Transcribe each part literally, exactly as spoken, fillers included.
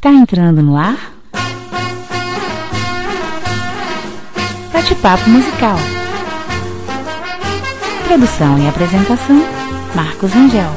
Está entrando no ar Bate-Papo Musical. Produção e apresentação, Marcos Angel.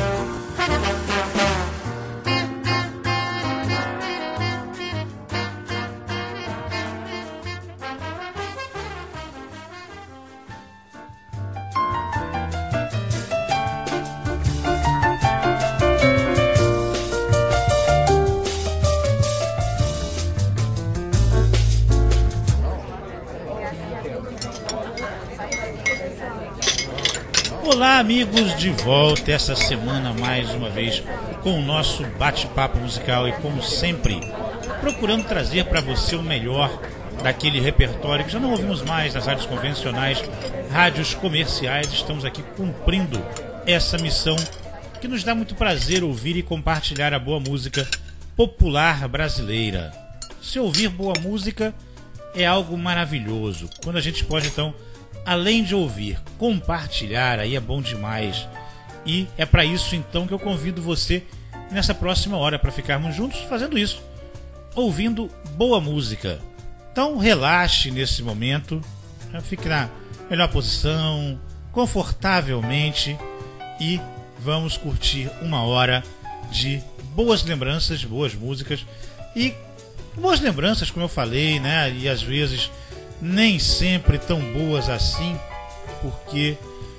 Olá, amigos, de volta essa semana mais uma vez com o nosso bate-papo musical e, como sempre, procurando trazer para você o melhor daquele repertório que já não ouvimos mais nas rádios convencionais, rádios comerciais. Estamos aqui cumprindo essa missão que nos dá muito prazer ouvir e compartilhar a boa música popular brasileira. Se ouvir boa música é algo maravilhoso. Quando a gente pode, então, além de ouvir, compartilhar, aí é bom demais. E é para isso então que eu convido você nessa próxima hora para ficarmos juntos fazendo isso, ouvindo boa música. Então relaxe nesse momento, fique na melhor posição, confortavelmente, e vamos curtir uma hora de boas lembranças, de boas músicas. E boas lembranças, como eu falei, né? E às vezes nem sempre tão boas assim, porque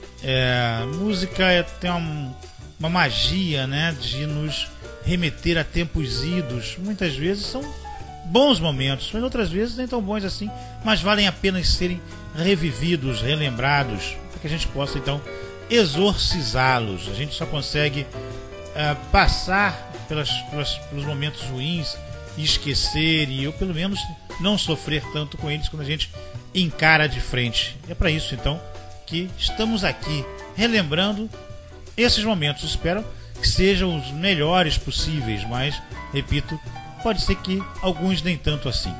é, música é, tem uma, uma magia, né, de nos remeter a tempos idos. Muitas vezes são bons momentos, mas outras vezes nem tão bons assim, mas valem a pena serem revividos, relembrados, para que a gente possa então exorcizá-los. A gente só consegue é, passar pelas, pelas, pelos momentos ruins e esquecer, e eu pelo menos não sofrer tanto com eles quando a gente encara de frente. É para isso então que estamos aqui relembrando esses momentos. Espero que sejam os melhores possíveis, mas, repito, pode ser que alguns nem tanto assim.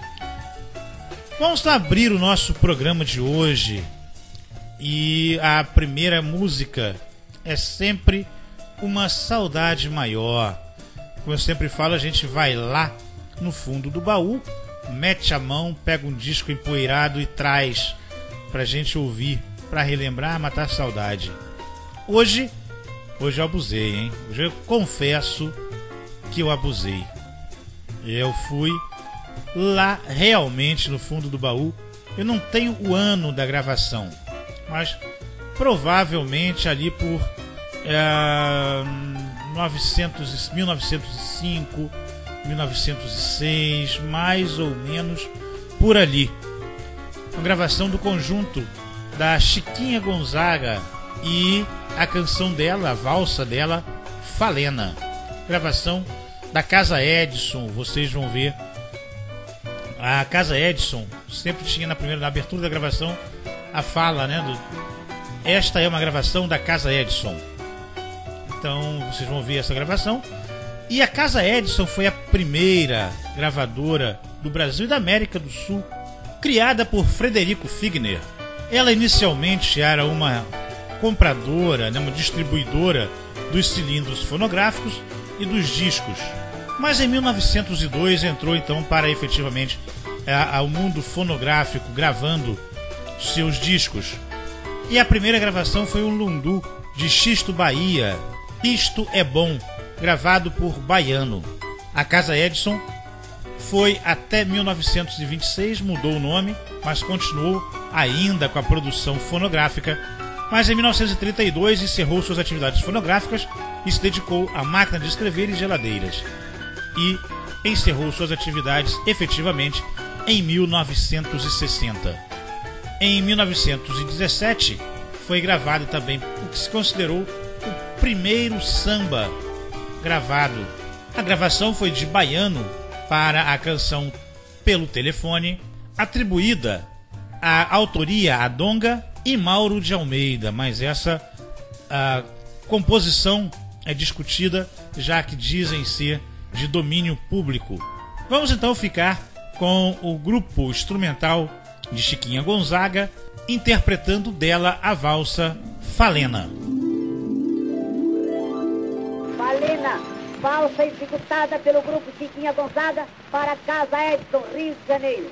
Vamos abrir o nosso programa de hoje, e a primeira música é sempre Uma Saudade Maior. Como eu sempre falo, a gente vai lá no fundo do baú, mete a mão, pega um disco empoeirado e traz pra gente ouvir, pra relembrar, matar a saudade. Hoje, hoje eu abusei, hein? Hoje eu confesso que eu abusei. Eu fui lá realmente no fundo do baú. Eu não tenho o ano da gravação, mas provavelmente ali por é, novecentos, mil novecentos e cinco, mil novecentos e seis, mais ou menos por ali. Uma gravação do conjunto da Chiquinha Gonzaga e a canção dela, a valsa dela, Falena. Gravação da Casa Edison. Vocês vão ver, a Casa Edison sempre tinha na primeira, na abertura da gravação, a fala, né, do, esta é uma gravação da Casa Edison. Então vocês vão ver essa gravação. E a Casa Edison foi a primeira gravadora do Brasil e da América do Sul, criada por Frederico Figner. Ela inicialmente era uma compradora, né, uma distribuidora dos cilindros fonográficos e dos discos. Mas em mil novecentos e dois entrou então para efetivamente ao mundo fonográfico, gravando seus discos. E a primeira gravação foi um lundu de Xisto Bahia, Isto é Bom, gravado por Baiano. A Casa Edison foi até mil novecentos e vinte e seis, mudou o nome, mas continuou ainda com a produção fonográfica. Mas em mil novecentos e trinta e dois encerrou suas atividades fonográficas e se dedicou à máquina de escrever e geladeiras. E encerrou suas atividades efetivamente em mil novecentos e sessenta. Em mil novecentos e dezessete foi gravado também o que se considerou o primeiro samba gravado. A gravação foi de Baiano para a canção Pelo Telefone, atribuída à autoria a Donga e Mauro de Almeida, mas essa a composição é discutida, já que dizem ser de domínio público. Vamos então ficar com o grupo instrumental de Chiquinha Gonzaga interpretando dela a valsa Falena. Falena, valsa executada pelo grupo Chiquinha Gonzaga para Casa Edson, Rio de Janeiro.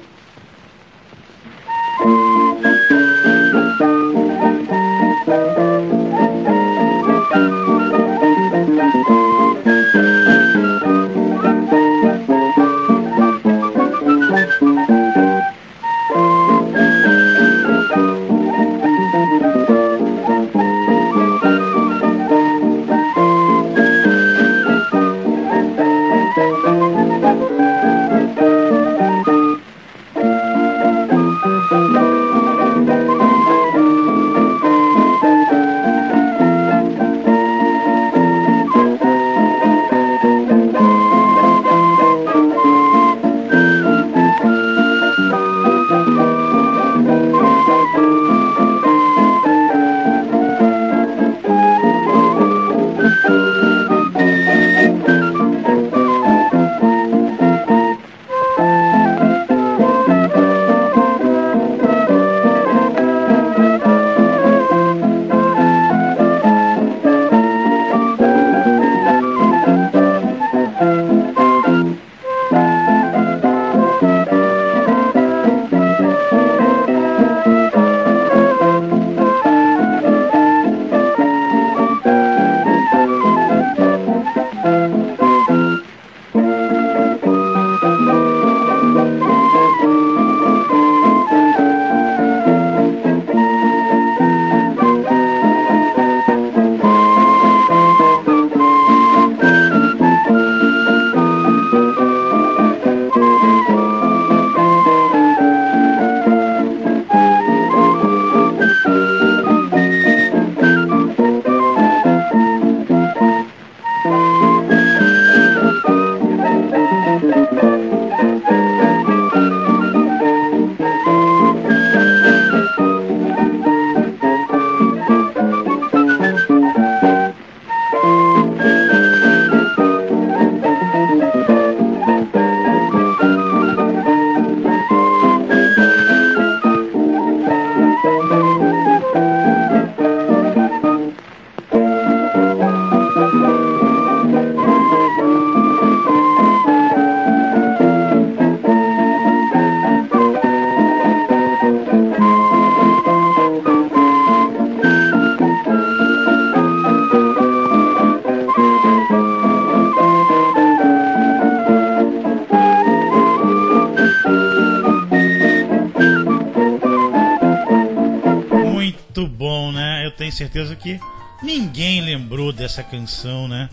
Certeza que ninguém lembrou dessa canção, né?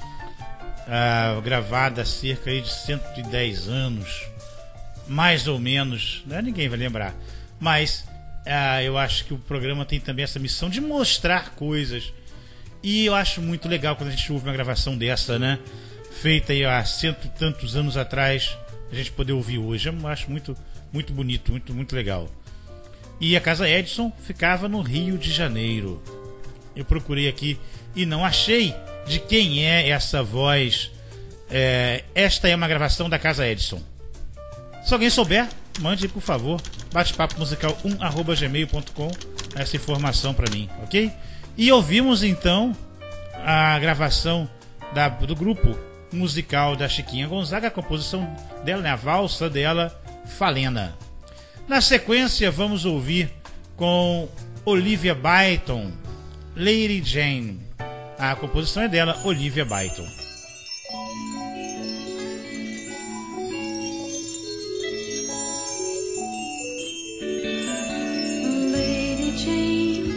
Ah, gravada há cerca aí de cento e dez anos, mais ou menos, né? Ninguém vai lembrar. Mas ah, eu acho que o programa tem também essa missão de mostrar coisas. E eu acho muito legal quando a gente ouve uma gravação dessa, né? Feita aí há cento e tantos anos atrás, a gente poder ouvir hoje. Eu acho muito, muito bonito, muito, muito legal. E a Casa Edson ficava no Rio de Janeiro. Eu procurei aqui e não achei de quem é essa voz. É, esta é uma gravação da Casa Edson. Se alguém souber, mande, por favor, bate-papo musical um arroba gmail ponto com essa informação para mim, ok? E ouvimos então a gravação da, do grupo musical da Chiquinha Gonzaga, a composição dela, né, a valsa dela, Falena. Na sequência vamos ouvir com Olivia Byton, Lady Jane. A composição é dela, Olivia Byton. Lady Jane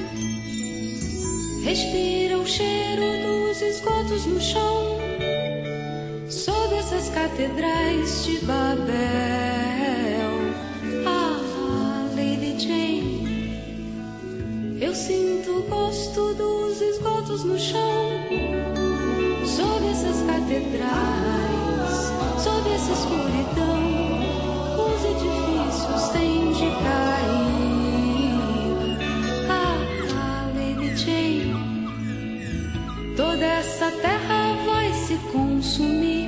respira o cheiro dos esgotos no chão, sob essas catedrais de Babel. Ah, Lady Jane, eu sinto o gosto dos esgotos no chão, sob essas catedrais, sob essa escuridão, os edifícios têm de cair. Ah, Lady Jane, toda essa terra vai se consumir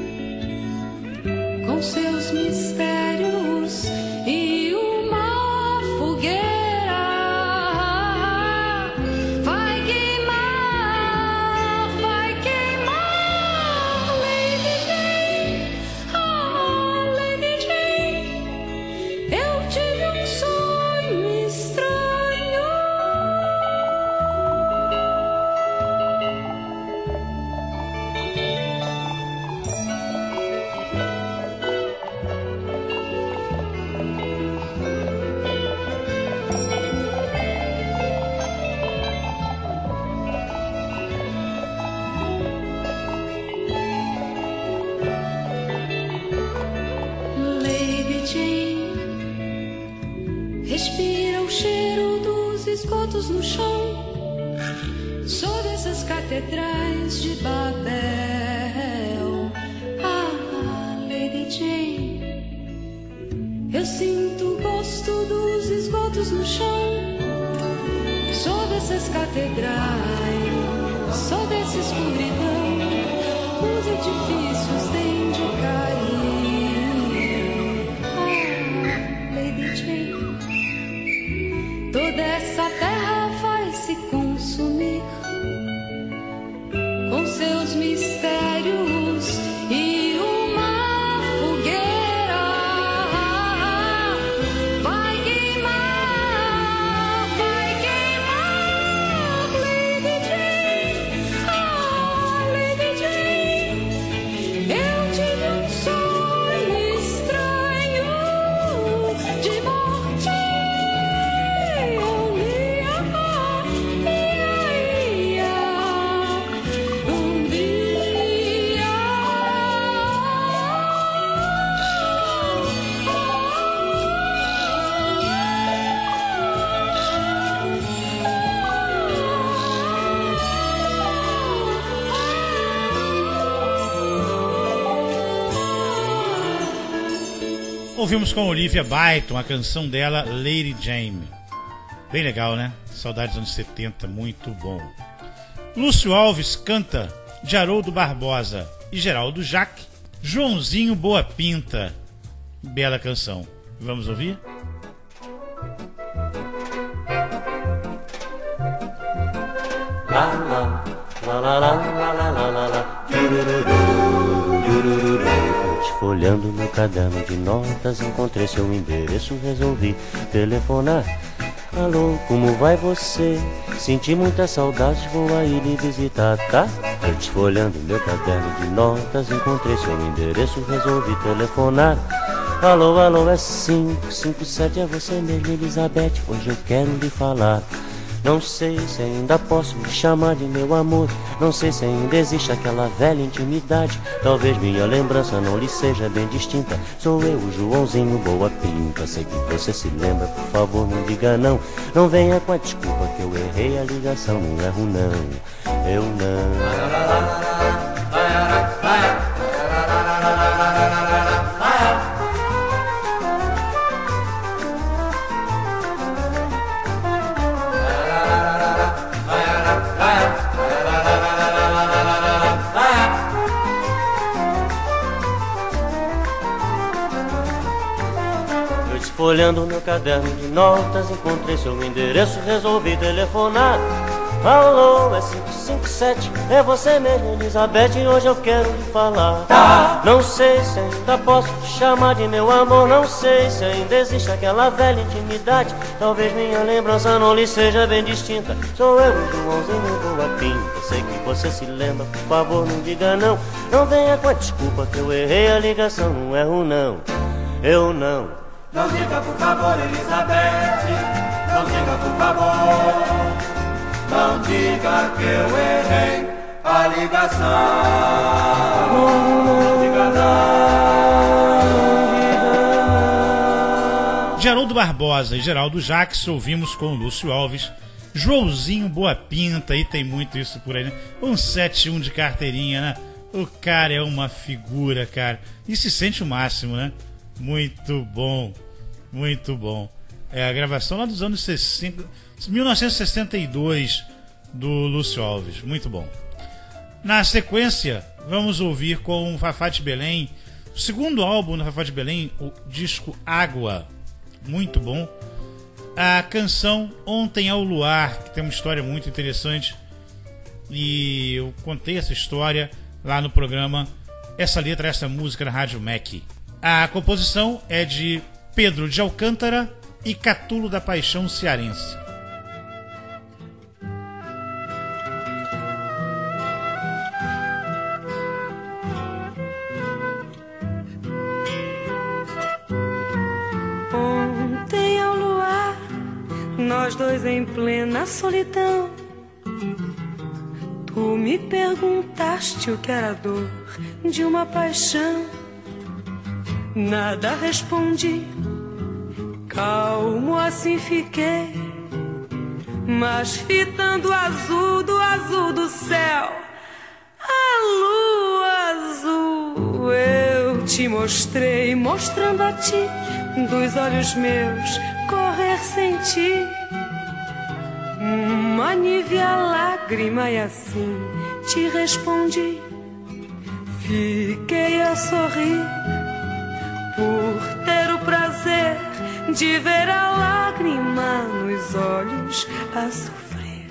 com seus mistérios e uma fogueira vai queimar, vai queimar esgotos no chão, sob essas catedrais de Babel. Ah, Lady Jane, eu sinto o gosto dos esgotos no chão, sob essas catedrais, sob essa escuridão, os edifícios têm de cair. Ah, Lady Jane, toda essa terra vai se consumir com seus mistérios e uma fogueira vai queimar, vai queimar. Lady Jane, ah, Lady Jane, eu tive um sonho estranho de morte. Eu ia, ia, ia, um dia. Ouvimos com Olivia Byton a canção dela, Lady Jane. Bem legal, né? Saudades dos anos setenta, muito bom. Lúcio Alves canta de Haroldo Barbosa e Geraldo Jaque, Joãozinho Boa Pinta. Bela canção. Vamos ouvir? La la la la la la la la la la, jurururu, jurururu. Folhando no caderno de notas, encontrei seu endereço, resolvi telefonar. Alô, como vai você? Senti muita saudade, vou aí lhe visitar, tá? Folhando meu caderno de notas, encontrei seu endereço, resolvi telefonar. Alô, alô, é cinco cinco sete, é você mesmo, Elizabeth, hoje eu quero lhe falar. Não sei se ainda posso me chamar de meu amor, não sei se ainda existe aquela velha intimidade. Talvez minha lembrança não lhe seja bem distinta. Sou eu, o Joãozinho Boa Pinta. Sei que você se lembra, por favor não diga não. Não venha com a desculpa que eu errei a ligação. Não erro não, eu não. Olhando meu caderno de notas, encontrei seu endereço, resolvi telefonar. Alô, é cinco cinco sete, é você mesmo, Elizabeth, hoje eu quero lhe falar. Tá. Não sei se ainda posso te chamar de meu amor, não sei se ainda existe aquela velha intimidade. Talvez minha lembrança não lhe seja bem distinta. Sou eu, o Joãozinho Boa Pinta. Sei que você se lembra, por favor não diga não. Não venha com a desculpa que eu errei a ligação. Não erro não, eu não. Não diga por favor, Elizabeth, não diga por favor, não diga que eu errei a ligação. Não diga não. De Haroldo Barbosa e Geraldo Jaque, ouvimos com Lúcio Alves, Joãozinho Boa Pinta, e tem muito isso por aí, né? Um sete um de carteirinha, né? O cara é uma figura, cara, e se sente o máximo, né? Muito bom, muito bom. É a gravação lá dos anos sessenta, mil novecentos e sessenta e dois do Lúcio Alves, muito bom. Na sequência, vamos ouvir com o Fafá de Belém, o segundo álbum do Fafá de Belém, o disco Água, muito bom. A canção Ontem ao Luar, que tem uma história muito interessante, e eu contei essa história lá no programa Essa Letra, Essa Música na Rádio M E C. A composição é de Pedro de Alcântara e Catulo da Paixão Cearense. Ontem ao luar, nós dois em plena solidão, tu me perguntaste o que era a dor de uma paixão. Nada respondi, calmo assim fiquei, mas fitando o azul do azul do céu, a lua azul eu te mostrei, mostrando a ti dos olhos meus correr sem ti uma nívea lágrima, e assim te respondi. Fiquei a sorrir por ter o prazer de ver a lágrima nos olhos a sofrer.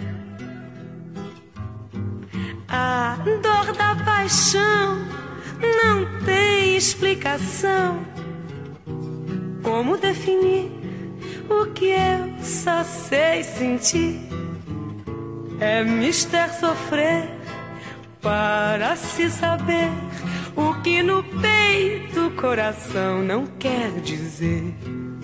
A dor da paixão não tem explicação. Como definir o que eu só sei sentir? É mister sofrer para se saber o que no peito o coração não quer dizer.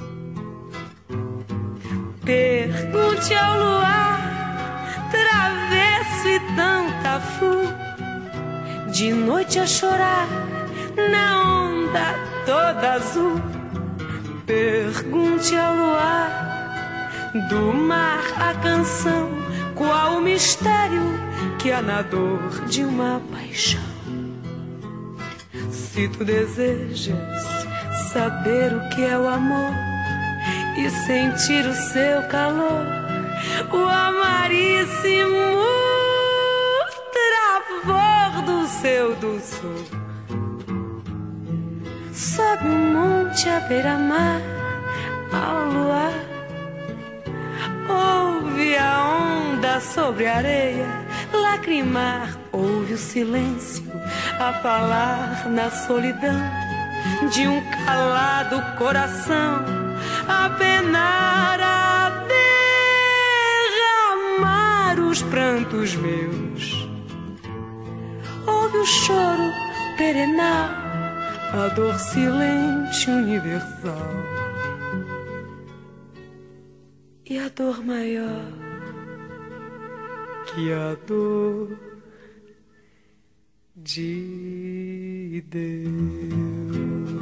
Pergunte ao luar, travesso e tão tafu, de noite a chorar na onda toda azul. Pergunte ao luar, do mar a canção, qual o mistério que há na dor de uma paixão. Se tu desejas saber o que é o amor e sentir o seu calor, o amaríssimo travor do seu doçor, sobe um monte à beira-mar, ao luar, ouve a onda sobre a areia lacrimar, ouve o silêncio a falar na solidão de um calado coração, a penar, a derramar os prantos meus. Ouve o choro perenal, a dor silente universal, e a dor maior que a dor de Deus.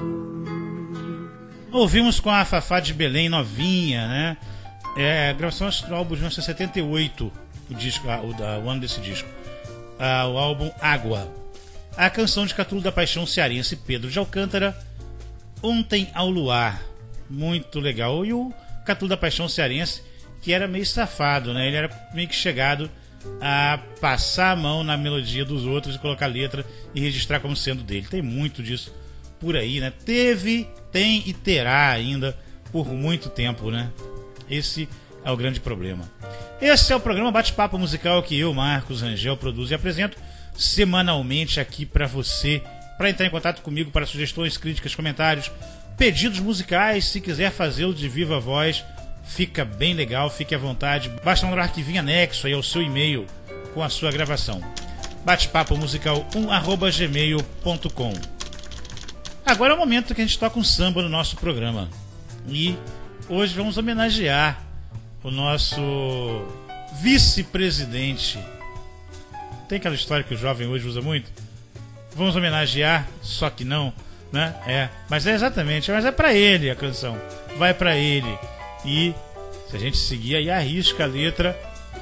Ouvimos com a Fafá de Belém, novinha, né? É, gravação do álbum de mil novecentos e setenta e oito, o, disco, o, o ano desse disco. Ah, o álbum Água. A canção de Catulo da Paixão cearense Pedro de Alcântara, Ontem ao Luar. Muito legal. E o Catulo da Paixão cearense, que era meio safado, né? Ele era meio que chegado a passar a mão na melodia dos outros e colocar a letra e registrar como sendo dele. Tem muito disso por aí, né? Teve, tem e terá ainda por muito tempo, né? Esse é o grande problema. Esse é o programa Bate-Papo Musical que eu, Marcos Rangel, produzo e apresento semanalmente aqui para você. Para entrar em contato comigo para sugestões, críticas, comentários, pedidos musicais, se quiser fazê-lo de viva voz, fica bem legal, fique à vontade. Basta mandar um arquivinho anexo aí ao seu e-mail com a sua gravação. Bate-papo musical um arroba gmail ponto com. Agora é o momento que a gente toca um samba no nosso programa. E hoje vamos homenagear o nosso vice-presidente. Tem aquela história que o jovem hoje usa muito? Vamos homenagear, só que não, né? É, mas é exatamente, mas é pra ele a canção. Vai pra ele. E se a gente seguir aí, arrisca a letra.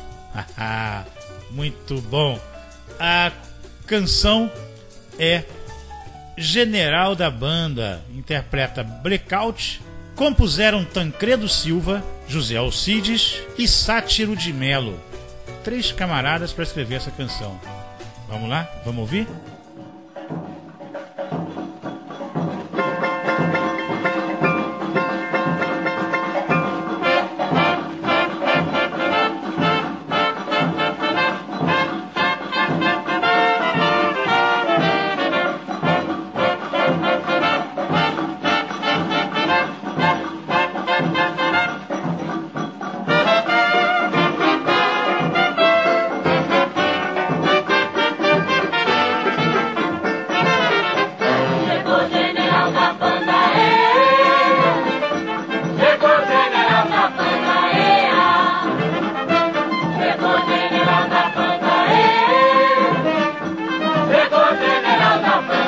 Muito bom. A canção é General da Banda, interpreta Blackout. Compuseram Tancredo Silva, José Alcides e Sátiro de Melo. Três camaradas para escrever essa canção. Vamos lá? Vamos ouvir?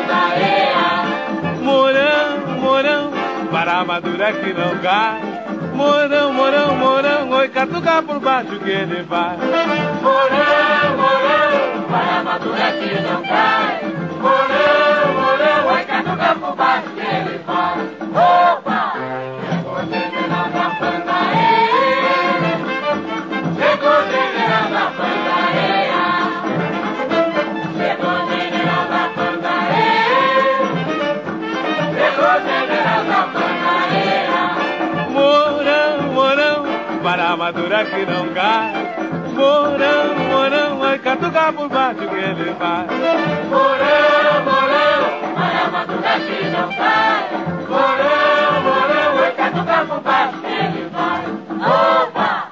Que não cai, Morão, morão, morão, oi, catuca por baixo que ele vai. Morão, morão, para madurar que não cai. Morão, morão, oi, catuca por baixo que ele vai. Opa! Chegou o general da Pandareia. Chegou o general da Pandareia. Chegou o general da Pandareia. Chegou o general da Pandareia. Morão, morão, para madurar que não cai. Morão, morão, vai catucar por baixo que ele vai. Morão, morão, para madurar que não cai. Morão, morão, vai catucar por baixo que ele vai. Opa!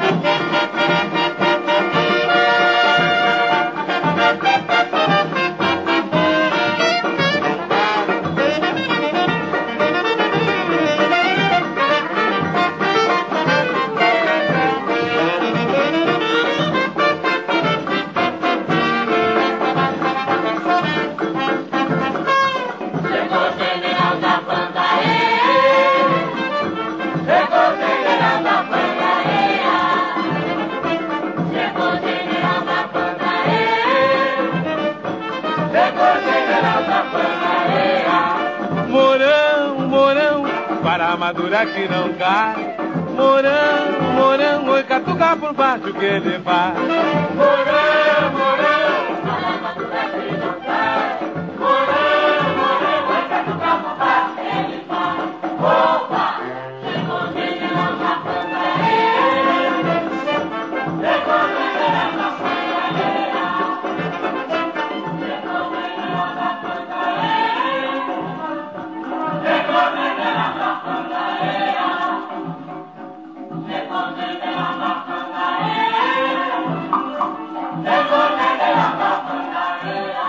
Madura que não cai. Morão, morão, oi, catucar por baixo que ele vai. Morão, morão, para madura que não cai. Morão, morão, oi, catucar por baixo que ele vai. Opa! Chegou o general da Pandareia. Chegou o general da Pandareia. Chegou o general da Pandareia. Chegou o general da Pandareia. Chegou o general da Pandareia. Chegou o general da Pandareia.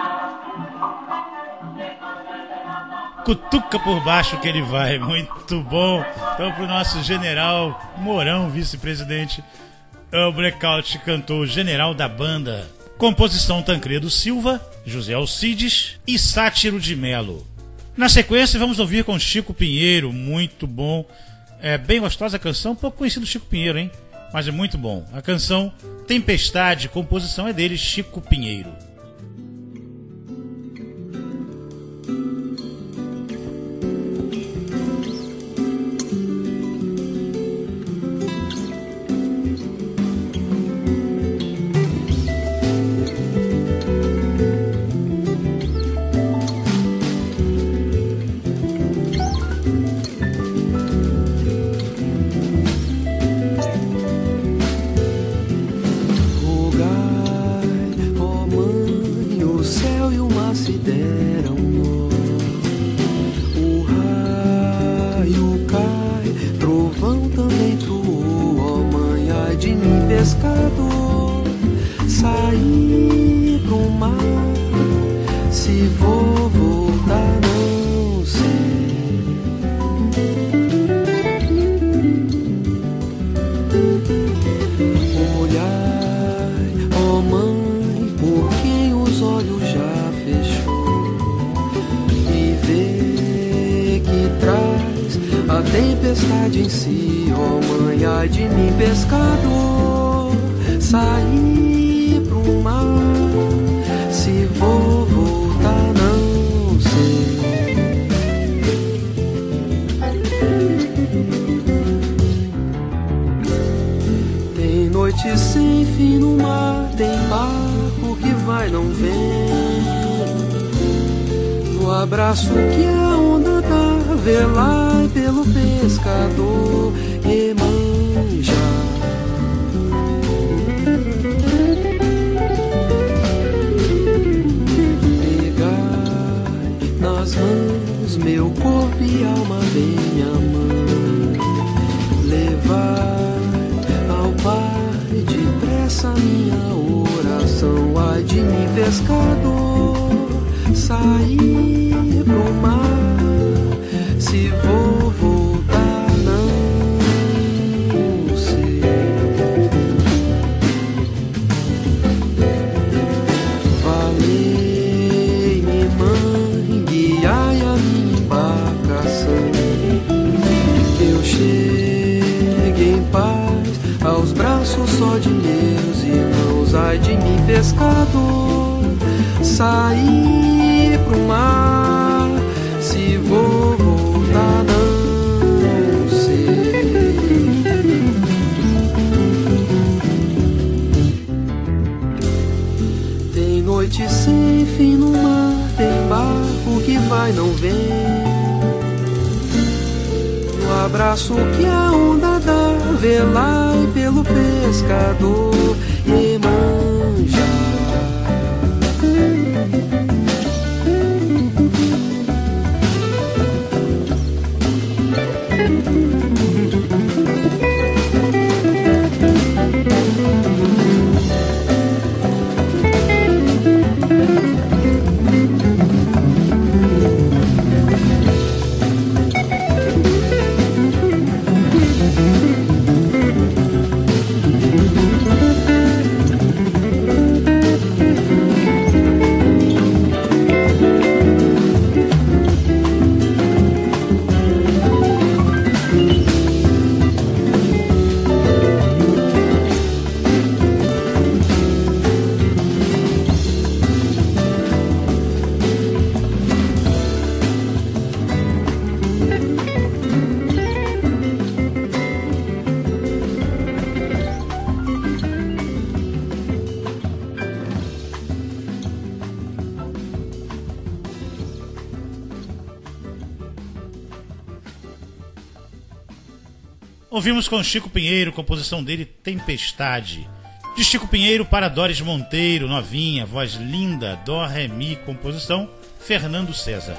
Cutuca por baixo que ele vai, muito bom. Então pro nosso general Mourão, vice-presidente, o Blackout cantou General da Banda. Composição Tancredo Silva, José Alcides e Sátiro de Melo. Na sequência vamos ouvir com Chico Pinheiro, muito bom. É bem gostosa a canção, pouco conhecido Chico Pinheiro, hein? Mas é muito bom. A canção Tempestade, composição é dele, Chico Pinheiro. pescador, saí pro mar, se vou voltar não sei. Olhai, ó mãe, por quem os olhos já fechou, e vê que traz a tempestade em si, ó mãe, ai de mim pescador, saí pro mar, se vou voltar não sei. Tem noite sem fim no mar, tem barco que vai não vem, no abraço que a onda dá, velai pelo pescador Iemanjá. Pegai nas mãos meu corpo e alma, minha mãe, levai ao Pai depressa minha oração, ai de mim pescador, saí pro mar, se vou voltar não sei. Valei-me, mãe, guiai a minha embarcação, que eu chegue paz aos braços só de meus irmãos. Ai de mim, pescador, sair pro mar, se vou voltar não sei. Tem noite sem fim no mar, tem barco que vai não vem. O abraço que a onda dá, velai pelo pescador Iemanjá. Ouvimos com Chico Pinheiro, composição dele Tempestade. De Chico Pinheiro para Doris Monteiro, novinha, voz linda, Dó, Ré, Mi, composição Fernando César.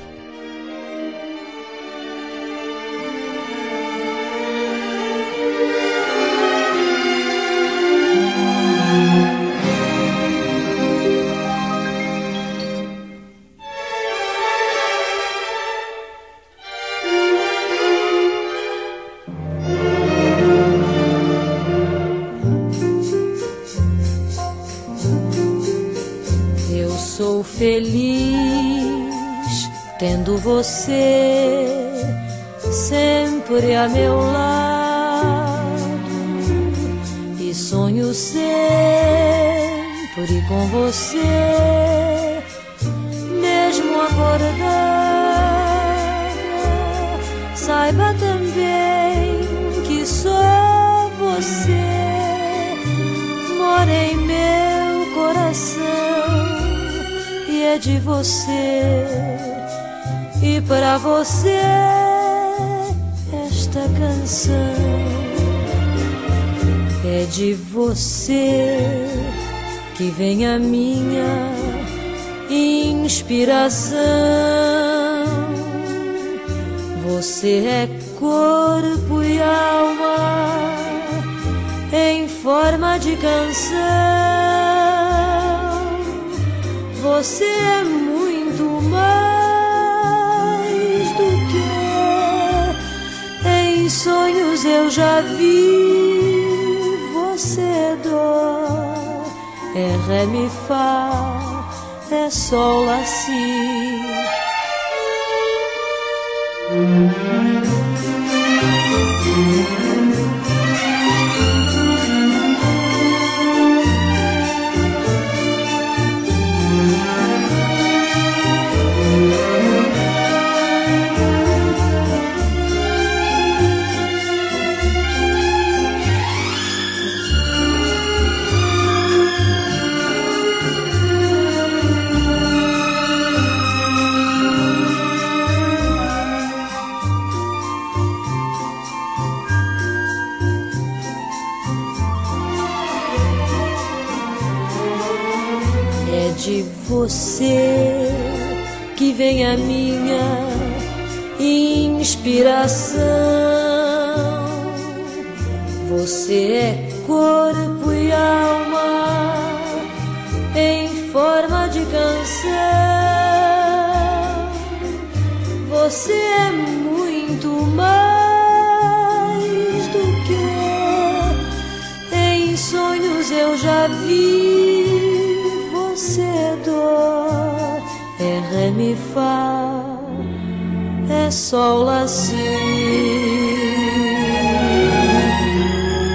Feliz tendo você sempre a meu lado, e sonho sempre com você, mesmo acordada. Saiba também que só você mora em meu coração, é de você e pra você esta canção. É de você que vem a minha inspiração. Você é corpo e alma em forma de canção. Você é muito mais do que em sonhos eu já vi. Você é dó, é ré, mi, fá, é sol, lá, si. De você que vem a minha inspiração. Você é corpo e alma em forma de canção. Você é muito mais do que em sonhos eu já vi. Você é dó, é ré, mi, fá, é sol, lá, si.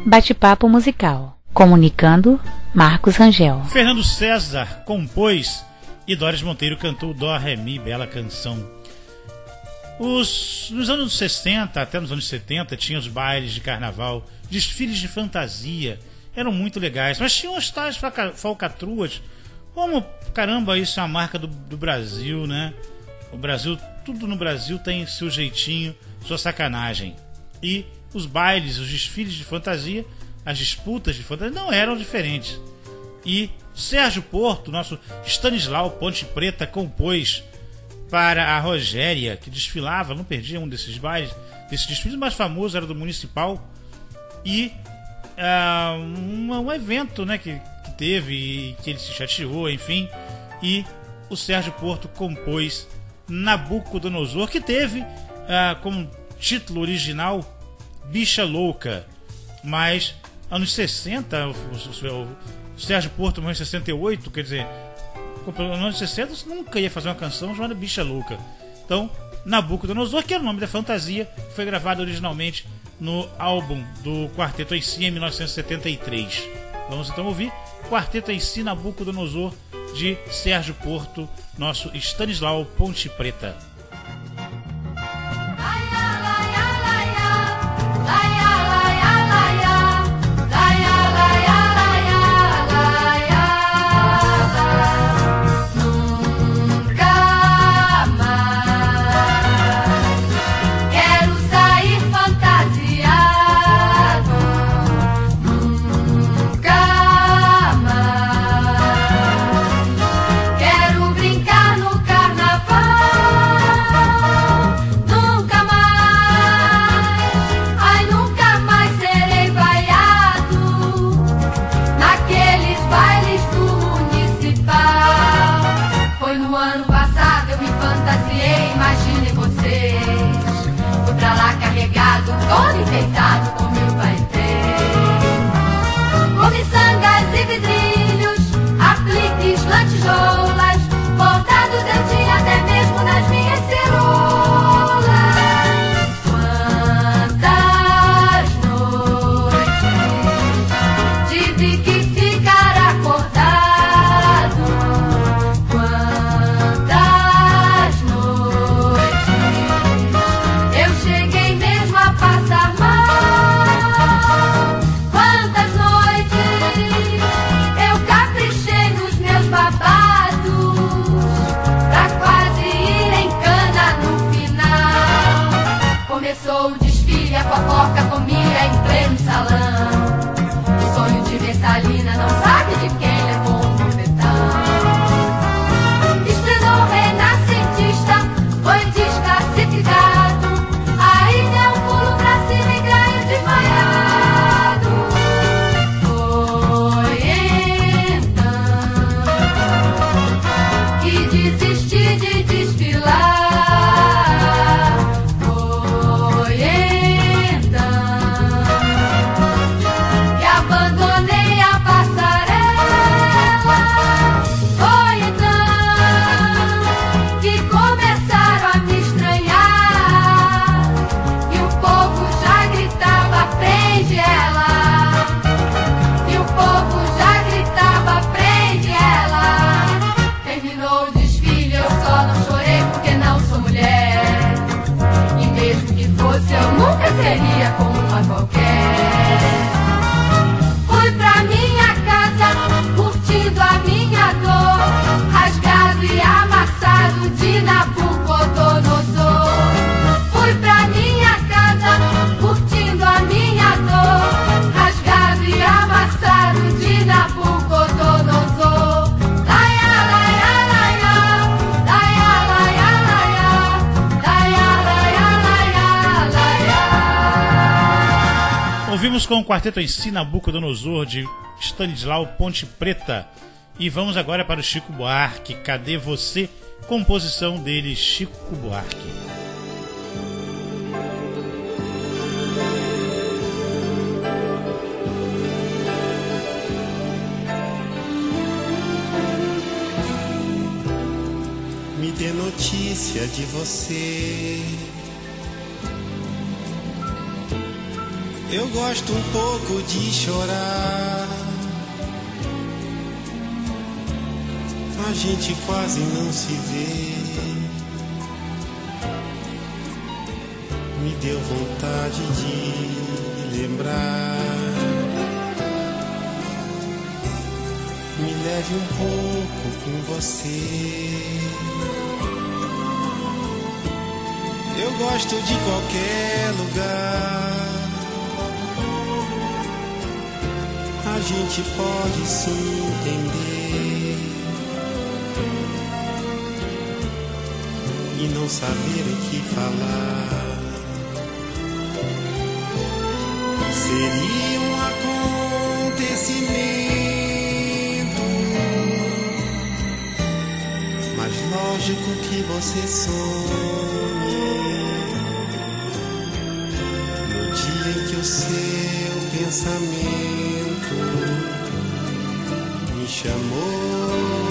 Bate-papo musical. Comunicando, Marcos Rangel. Fernando César compôs e Doris Monteiro cantou Dó, Ré, Mi, bela canção. Os, nos anos sessenta até nos anos setenta tinha os bailes de carnaval, desfiles de fantasia, eram muito legais, mas tinham as tais falcatruas. Como, caramba, isso é uma marca do, do Brasil, né? O Brasil, tudo no Brasil tem seu jeitinho, sua sacanagem. E os bailes, os desfiles de fantasia, as disputas de fantasia não eram diferentes. E Sérgio Porto, nosso Stanislau Ponte Preta, compôs para a Rogéria, que desfilava, não perdia um desses bailes, desses desfiles. O mais famoso era do Municipal. E uh, um, um evento, né, que, que teve e que ele se chateou, enfim. E o Sérgio Porto compôs Nabucodonosor, que teve uh, como título original Bicha Louca. Mas anos sessenta, o, o, o Sérgio Porto morreu em sessenta e oito, quer dizer, nos anos sessenta você nunca ia fazer uma canção chamada Bicha Louca. Então, Nabucodonosor, que era o nome da fantasia, foi gravado originalmente no álbum do Quarteto em Si em mil novecentos e setenta e três. Vamos então ouvir Quarteto em Si, Nabucodonosor, de Sérgio Porto, nosso Stanislau Ponte Preta. Todo enfeitado com meu paetê, com miçangas e vidrilhos, apliques, lantejoulas, bordados eu tinha até mesmo nas minhas ceroulas. Quantas noites tive que ficar acordado, quantas noites eu cheguei mesmo a passar mal. Quantas noites eu caprichei nos meus babados pra quase ir em cana no final. Começou o desfile, a fofoca comia em pleno salão. O sonho de Messalina não sabe de quem levou um bofetão. Estrenou renascentista, foi desclassificado. Aí deu um pulo pra cima em graio de vaiado. Foi então que desisti de desfilar. Foi então que abandonei a passarela. Foi então que começaram a me estranhar. E o povo já gritava, prende ela. E o povo já gritava, prende ela. Terminou o desfile, eu só não chorei porque não sou mulher. E mesmo que fosse, eu nunca seria como uma qualquer. Fui pra minha casa, curtindo a minha dor, rasgado e amassado de Nabucodonosor. Fui pra minha casa, curtindo a minha dor, rasgado e amassado de Nabucodonosor. Laia, laia, laia, laia, laia, laia, laia, laia, laia, laia. Ouvimos com o Quarteto em Si, Nabucodonosor, de Stanislau Ponte Preta. E vamos agora para o Chico Buarque, Cadê Você? Composição dele, Chico Buarque. Me dê notícia de você. Eu gosto um pouco de chorar. A gente quase não se vê. Me deu vontade de lembrar. Me leve um pouco com você. Eu gosto de qualquer lugar. A gente pode se entender e não saber o que falar. Seria um acontecimento mais lógico que você sonhe no dia em que o seu pensamento me chamou.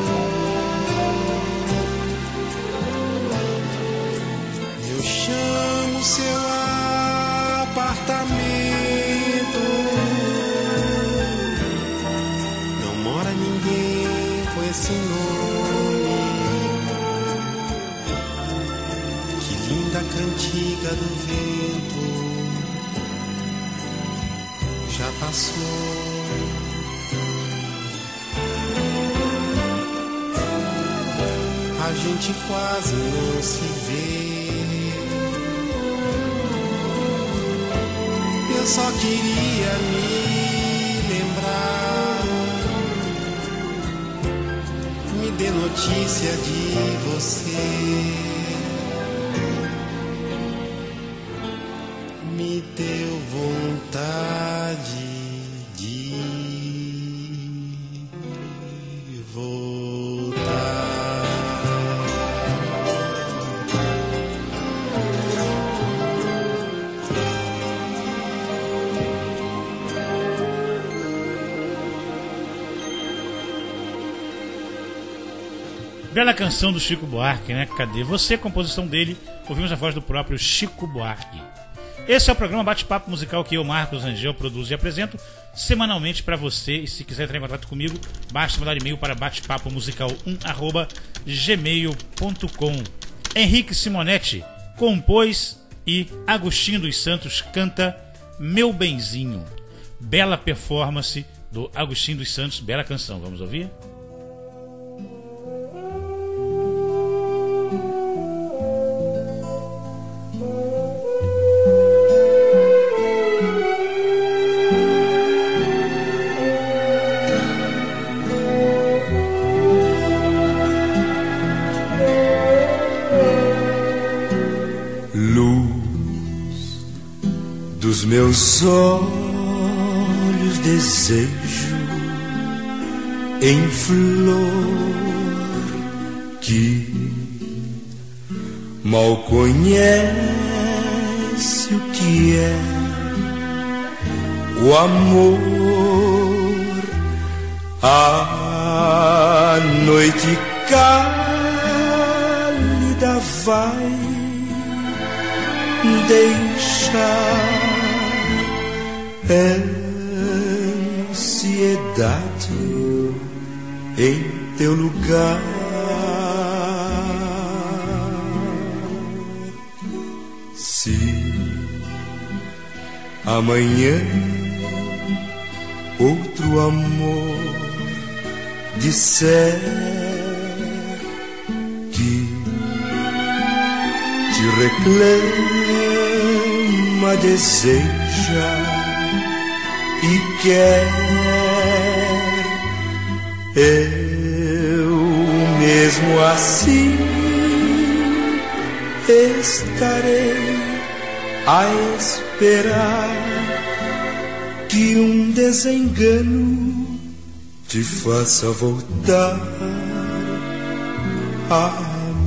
Eu chamo seu apartamento. Não mora ninguém com esse nome. Que linda cantiga do vento já passou. A gente quase não se vê. Eu só queria me lembrar. Me dê notícia de você. Me deu vontade de voltar. Bela canção do Chico Buarque, né? Cadê Você? Composição dele. Ouvimos a voz do próprio Chico Buarque. Esse é o programa Bate-Papo Musical que eu, Marcos Rangel, produzo e apresento semanalmente para você. E se quiser entrar em contato comigo, basta mandar e-mail para batepapo musical um arroba gmail ponto com. Henrique Simonetti compôs e Agostinho dos Santos canta Meu Benzinho. Bela performance do Agostinho dos Santos, bela canção. Vamos ouvir? Dos meus olhos desejo em flor que mal conhece o que é o amor. A noite cálida vai deixar ansiedade em teu lugar. Se amanhã outro amor disser que te reclama, deseja e quer, eu mesmo assim estarei a esperar que um desengano te faça voltar a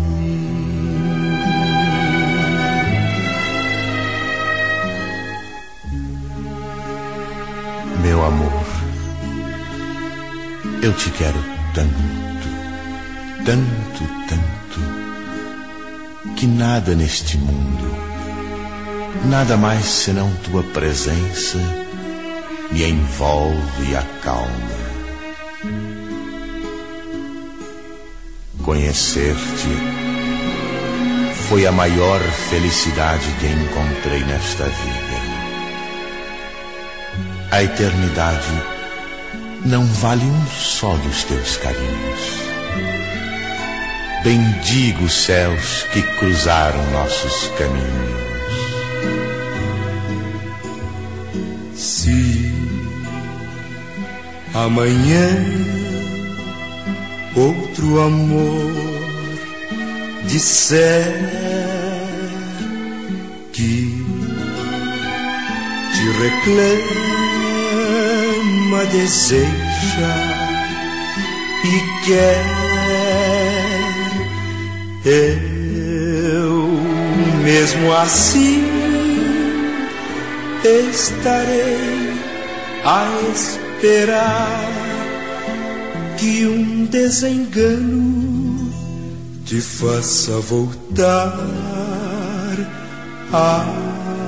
meu amor, eu te quero tanto, tanto, tanto, que nada neste mundo Nada mais senão tua presença me envolve e acalma. Conhecer-te foi a maior felicidade que encontrei nesta vida. A eternidade não vale um só dos teus carinhos. Bendigo os céus que cruzaram nossos caminhos. Se amanhã outro amor disser que te reclama, deseja e quer, eu mesmo assim estarei a esperar que um desengano te faça voltar a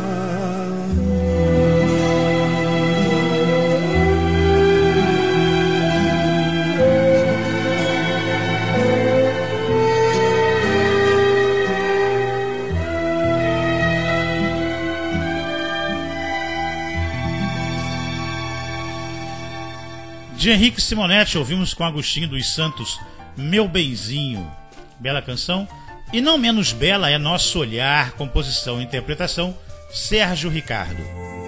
de Henrique Simonetti, ouvimos com Agostinho dos Santos, Meu Benzinho. Bela canção. E não menos bela é Nosso Olhar, composição e interpretação, Sérgio Ricardo.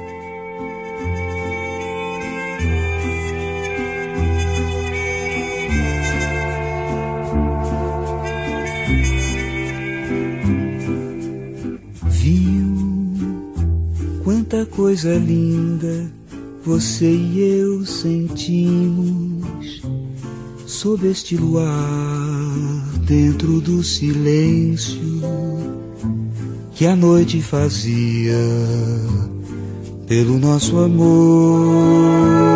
Viu quanta coisa linda você e eu sentimos sob este luar, dentro do silêncio que a noite fazia pelo nosso amor.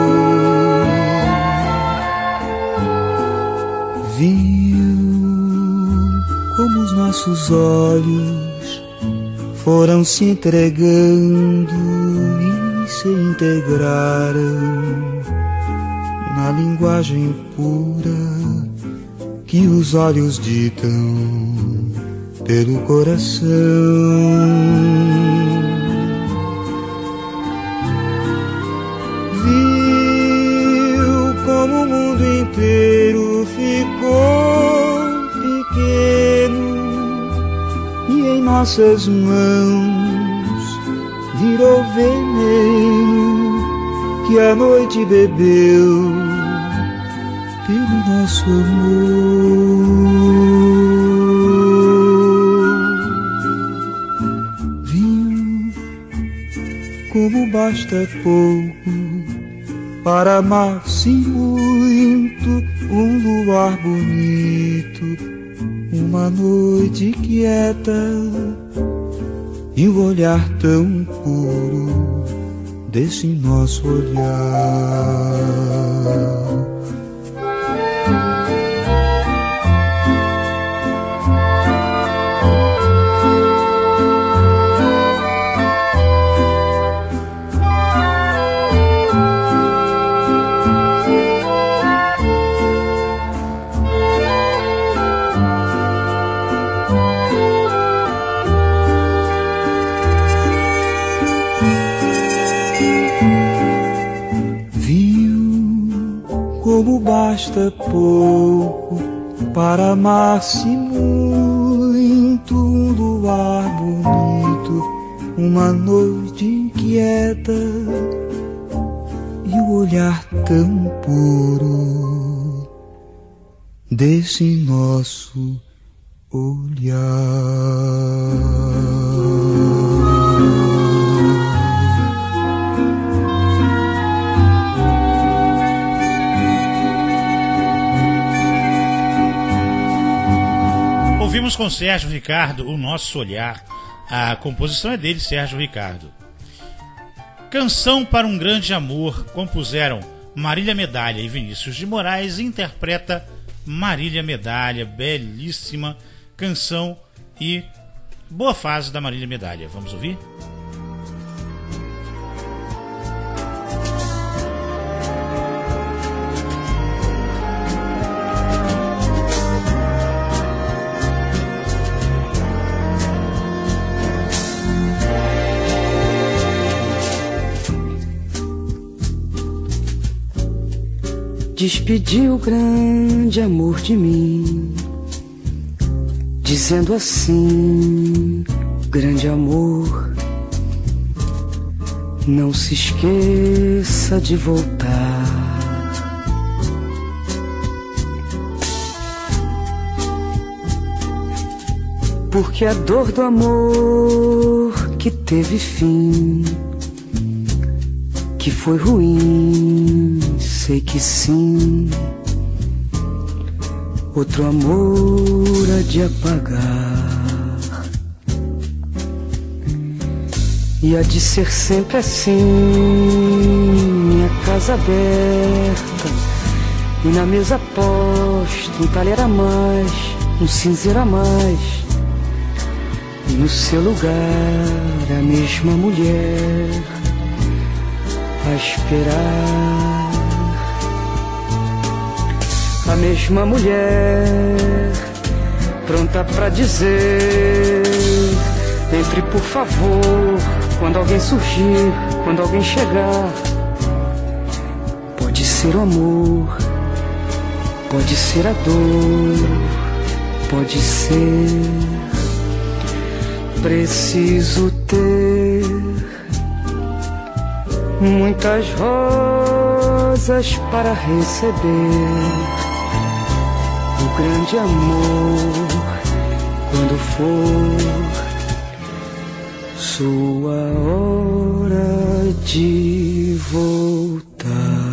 Viu como os nossos olhos foram se entregando e se integraram na linguagem pura que os olhos ditam pelo coração. Viu como o mundo inteiro ficou pequeno e em nossas mãos virou veneno que a noite bebeu pelo nosso amor. Viu como basta pouco para amar-se muito, um luar bonito, uma noite quieta e o olhar tão puro desse nosso olhar. Como basta pouco para amar-se muito, um luar bonito, uma noite inquieta e o olhar tão puro desse nosso olhar. Ouvimos com Sérgio Ricardo O Nosso Olhar. A composição é dele, Sérgio Ricardo. Canção para um Grande Amor, compuseram Marília Medalha e Vinícius de Moraes. Interpreta Marília Medalha, belíssima canção e boa fase da Marília Medalha. Vamos ouvir? despedi o grande amor de mim, dizendo assim: grande amor, não se esqueça de voltar. Porque a dor do amor que teve fim, que foi ruim, sei que sim, outro amor há de apagar. E há de ser sempre assim, minha casa aberta, e na mesa posta um talher a mais, um cinzeiro a mais, e no seu lugar a mesma mulher a esperar. A mesma mulher pronta pra dizer: entre por favor, quando alguém surgir, quando alguém chegar. Pode ser o amor, pode ser a dor, pode ser. Preciso ter muitas rosas para receber o grande amor quando for sua hora de voltar.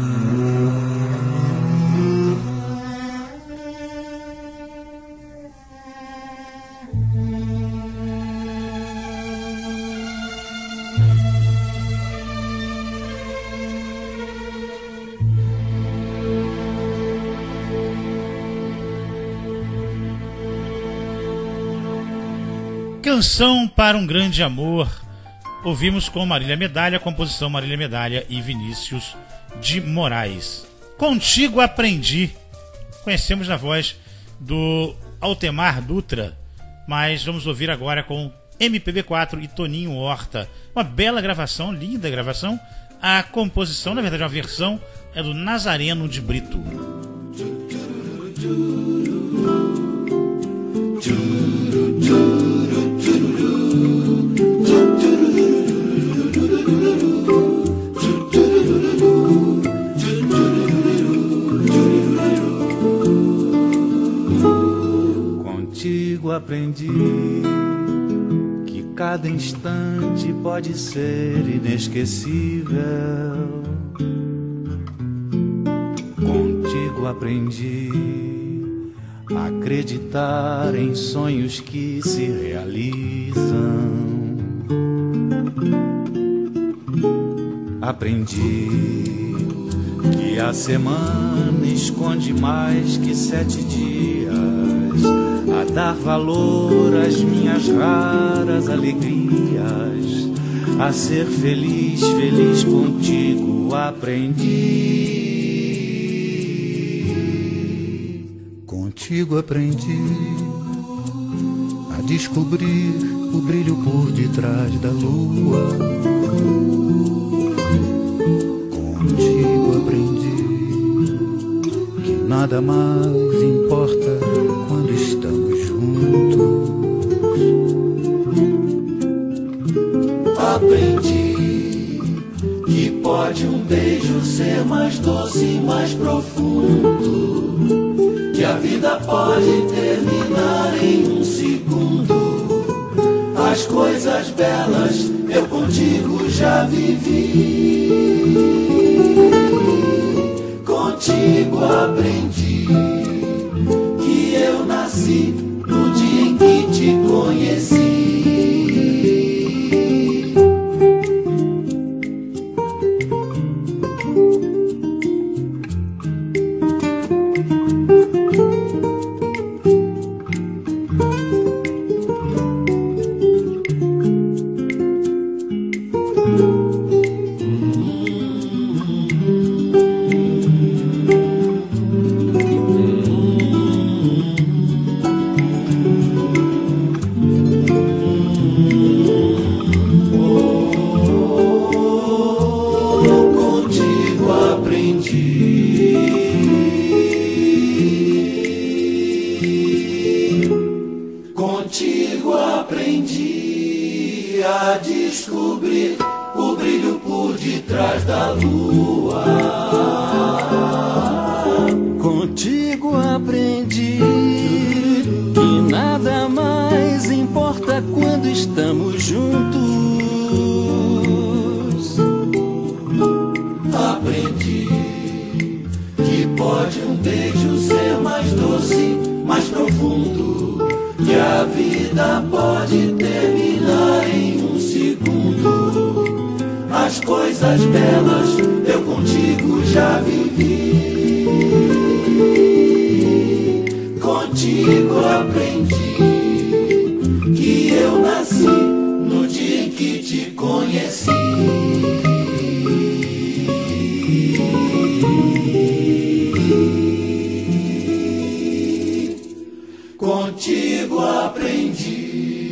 Canção para um Grande Amor. Ouvimos com Marília Medalha, composição Marília Medalha e Vinícius de Moraes. Contigo Aprendi. Conhecemos na voz do Altemar Dutra, mas vamos ouvir agora com M P B quatro e Toninho Horta. Uma bela gravação, linda gravação. A composição, na verdade, uma versão, é do Nazareno de Brito. Contigo aprendi que cada instante pode ser inesquecível. Contigo aprendi a acreditar em sonhos que se realizam. Aprendi que a semana esconde mais que sete dias, a dar valor às minhas raras alegrias, a ser feliz, feliz contigo aprendi. Contigo aprendi a descobrir o brilho por detrás da lua. Contigo aprendi que nada mais importa quando estamos juntos. Aprendi que pode um beijo ser mais doce e mais profundo, que a vida pode terminar em um segundo. As coisas belas eu contigo já vivi. Contigo aprendi que eu nasci no dia em que te conheci. descobrir o brilho por detrás da lua. Contigo aprendi que nada mais importa quando estamos juntos. Aprendi que pode um beijo ser mais doce, mais profundo, que a vida pode terminar em um segundo. As coisas belas eu contigo já vivi. Contigo aprendi que eu nasci no dia em que te conheci. Contigo aprendi.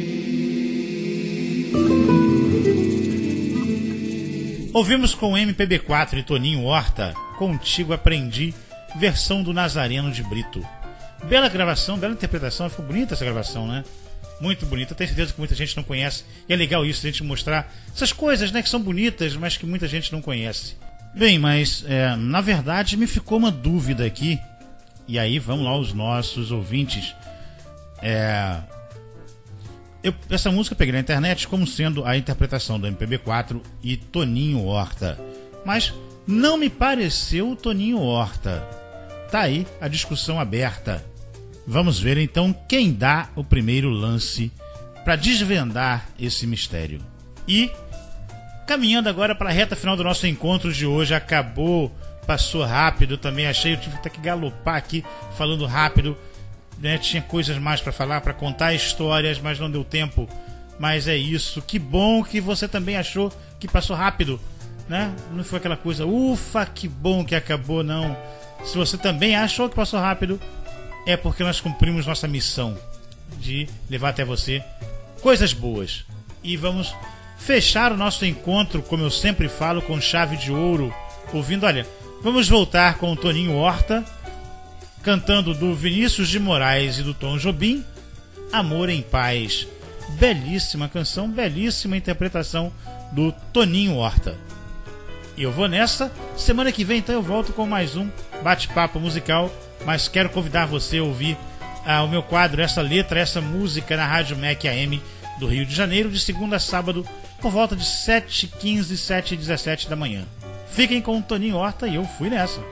Ouvimos com o M P B quatro e Toninho Horta, Contigo Aprendi, versão do Nazareno de Brito. Bela gravação, bela interpretação, ficou bonita essa gravação, né? Muito bonita, tenho certeza que muita gente não conhece, e é legal isso, a gente mostrar essas coisas, né, que são bonitas, mas que muita gente não conhece. Bem, mas, é, na verdade, me ficou uma dúvida aqui, e aí vamos lá os nossos ouvintes. É... Eu, essa música eu peguei na internet como sendo a interpretação do M P B quatro e Toninho Horta, mas não me pareceu o Toninho Horta. Tá aí a discussão aberta. Vamos ver então quem dá o primeiro lance para desvendar esse mistério. E caminhando agora para a reta final do nosso encontro de hoje, acabou, passou rápido, também achei, eu tive até que galopar aqui falando rápido. Né, tinha coisas mais para falar, para contar histórias, mas não deu tempo. Mas é isso. Que bom que você também achou que passou rápido, né? Não foi aquela coisa, ufa, que bom que acabou, não. Se você também achou que passou rápido, é porque nós cumprimos nossa missão de levar até você coisas boas. E vamos fechar o nosso encontro, como eu sempre falo, com chave de ouro, ouvindo, olha, vamos voltar com o Toninho Horta, cantando do Vinícius de Moraes e do Tom Jobim, Amor em Paz. Belíssima canção, belíssima interpretação do Toninho Horta. E eu vou nessa. Semana que vem então eu volto com mais um bate-papo musical, mas quero convidar você a ouvir ah, o meu quadro, essa letra, essa música na Rádio M E C A M do Rio de Janeiro, de segunda a sábado, por volta de sete e quinze, sete e dezessete da manhã. Fiquem com o Toninho Horta e eu fui nessa.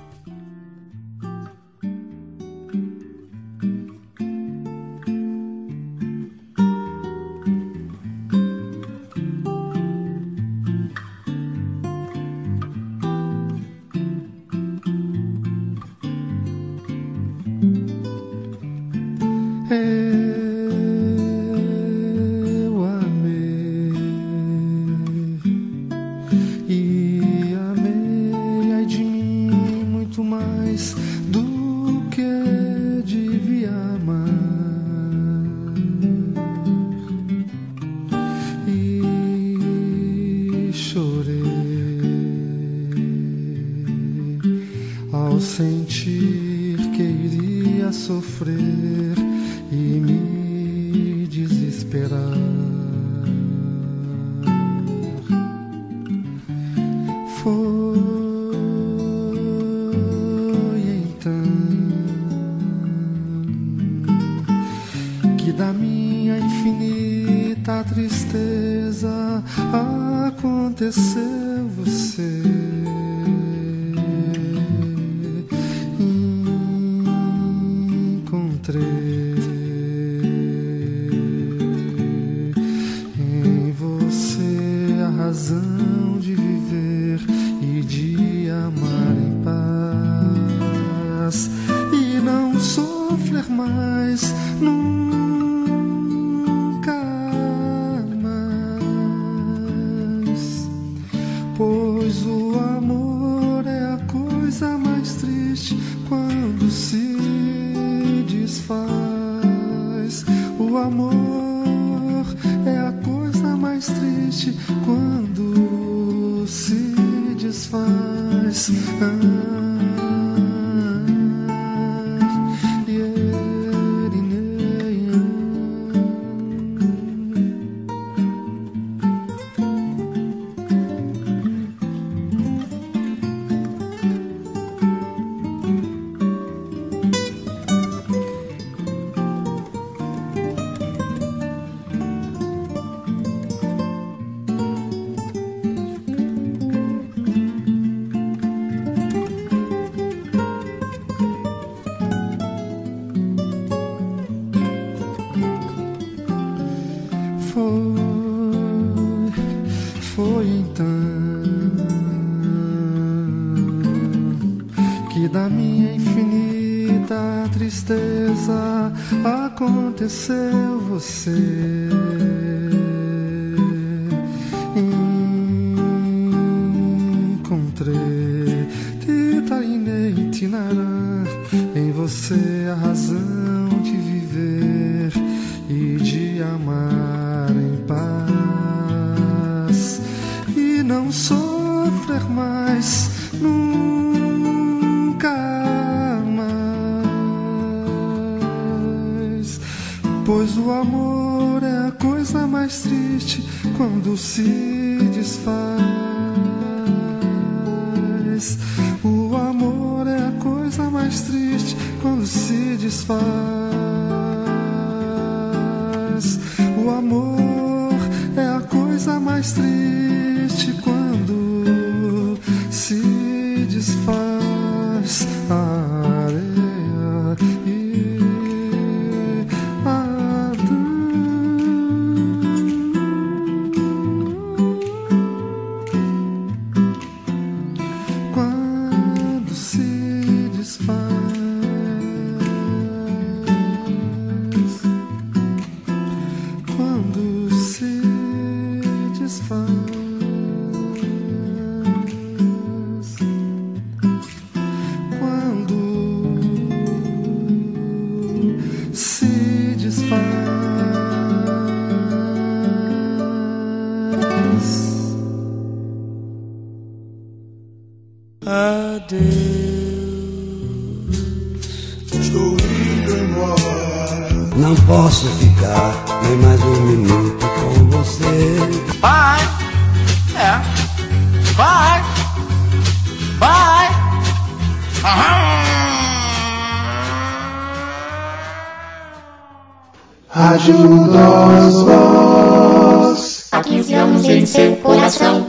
Eu amei e amei, ai de mim, muito mais do que devia amar. E chorei ao sentir que iria sofrer e me desesperar. Foi então que da minha infinita tristeza aconteceu você. Encontrei em você a razão de viver e de amar em paz e não sofrer mais nunca mais, pois o amor é a coisa mais triste quando se desfaz. O amor é a coisa mais triste quando se desfaz. Ah, yeah, yeah, yeah. na minha infinita tristeza aconteceu você. Encontrei Titaine e Tinarã, em você a razão de viver e de amar em paz e não sofrer mais, nunca mais. Pois o amor é a coisa mais triste quando se desfaz. O amor é a coisa mais triste quando se desfaz. O amor é a coisa mais triste quando se desfaz. A areia e a quando se desfaz. Quando se desfaz. Quando se desfaz. Adeus, estou indo embora. Não posso ficar nem mais um minuto com você. Vai, é, vai, vai. Ajuda os vós. Há quinze anos em seu coração.